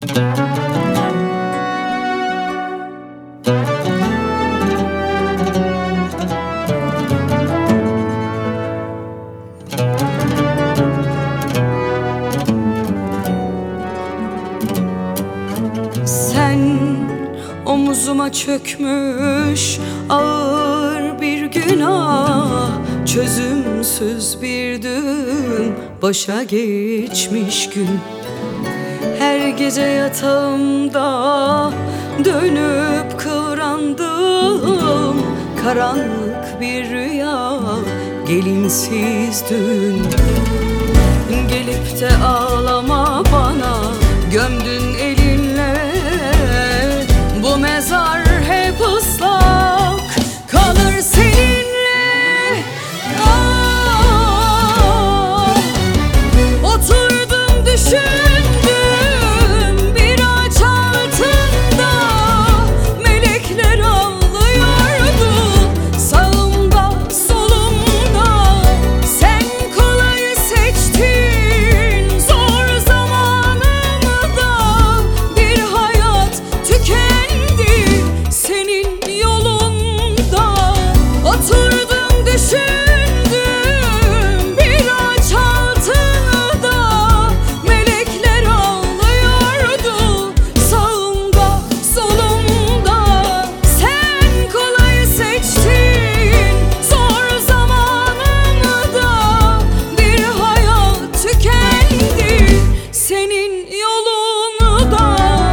Sen omuzuma çökmüş ağır bir günah, çözümsüz bir düğüm, başa geçmiş gün. Her gece yatağımda dönüp kıvrandım, karanlık bir rüya, gelinsiz düğün. Gelip de ağlama bana, gömdün elinle bu mezar, hep ıslak kalır seninle. Oturdum düşündüm bir ağaç altında, melekler ağlıyordu sağımda solumda. Sen kolayı seçtin zor zamanımda, bir hayat tükendi senin yolunda. Oturdum düşündüm bir ağaç altında, melekler ağlıyordu sağımda solumda. Sen kolayı seçtin zor zamanımda, bir hayat tükendi senin yolunda.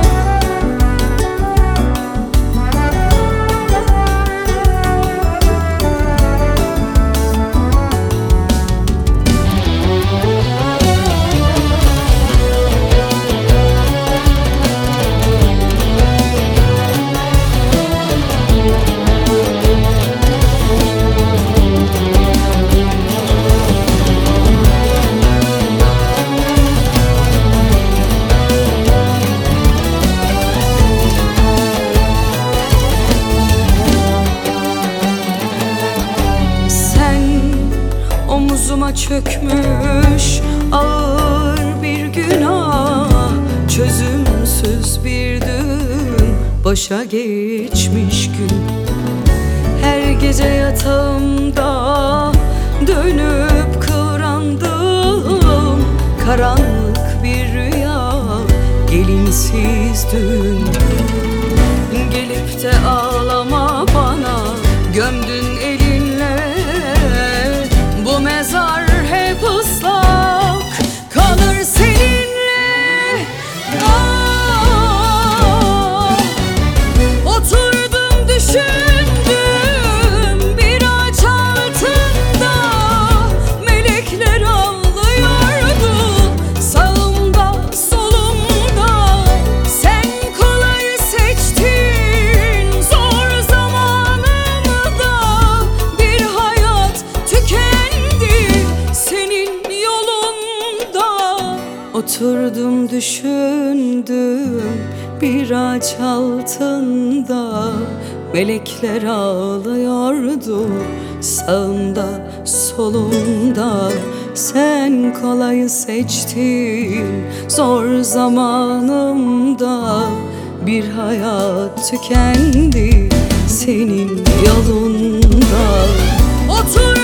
Sen omuzuma çökmüş ağır bir günah, çözümsüz bir düğüm, başa geçmiş gün. Her gece yatağımda dönüp kıvrandım, karanlık bir rüya, gelinsiz düğün. Gelip de ağlama bana, gömdün elinle bu mezar, hep ıslak kalır seninle. Oturdum düşündüm bir ağaç altında, melekler ağlıyordu sağımda solumda. Sen kolayı seçtin zor zamanımda, bir hayat tükendi senin yolunda. Oturdum düşündüm bir ağaç altında, melekler ağlıyordu sağımda solumda. Sen kolayı seçtin zor zamanımda, bir hayat tükendi senin yolunda. Otur